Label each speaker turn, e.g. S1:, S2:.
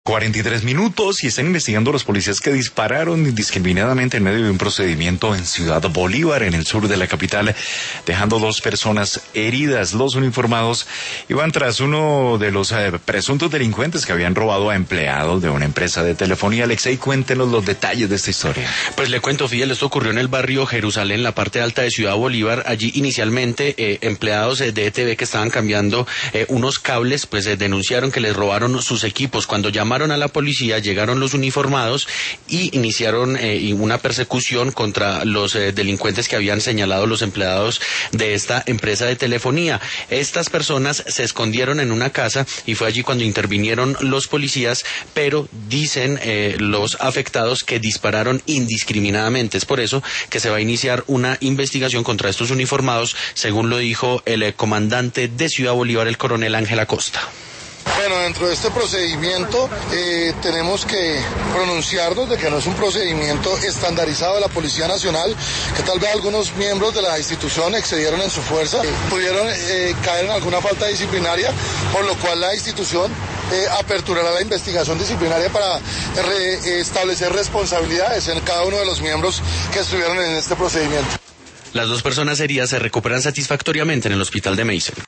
S1: 43 minutos y están investigando los policías que dispararon indiscriminadamente en medio de un procedimiento en Ciudad Bolívar, en el sur de la capital, dejando 2 personas heridas. Los uniformados iban tras uno de los presuntos delincuentes que habían robado a empleados de una empresa de telefonía. Alexei, cuéntenos los detalles de esta historia.
S2: Pues le cuento, Fidel, esto ocurrió en el barrio Jerusalén, la parte alta de Ciudad Bolívar. Allí inicialmente empleados de ETV que estaban cambiando unos cables, pues denunciaron que les robaron sus equipos. Cuando llamaron a la policía, llegaron los uniformados y iniciaron una persecución contra los delincuentes que habían señalado los empleados de esta empresa de telefonía. Estas personas se escondieron en una casa y fue allí cuando intervinieron los policías, pero dicen los afectados que dispararon indiscriminadamente. Es por eso que se va a iniciar una investigación contra estos uniformados, según lo dijo el comandante de Ciudad Bolívar, el coronel Ángel Acosta.
S3: Bueno, dentro de este procedimiento tenemos que pronunciarnos de que no es un procedimiento estandarizado de la Policía Nacional, que tal vez algunos miembros de la institución excedieron en su fuerza, pudieron caer en alguna falta disciplinaria, por lo cual la institución aperturará la investigación disciplinaria para establecer responsabilidades en cada uno de los miembros que estuvieron en este procedimiento.
S2: Las 2 personas heridas se recuperan satisfactoriamente en el hospital de Meissen.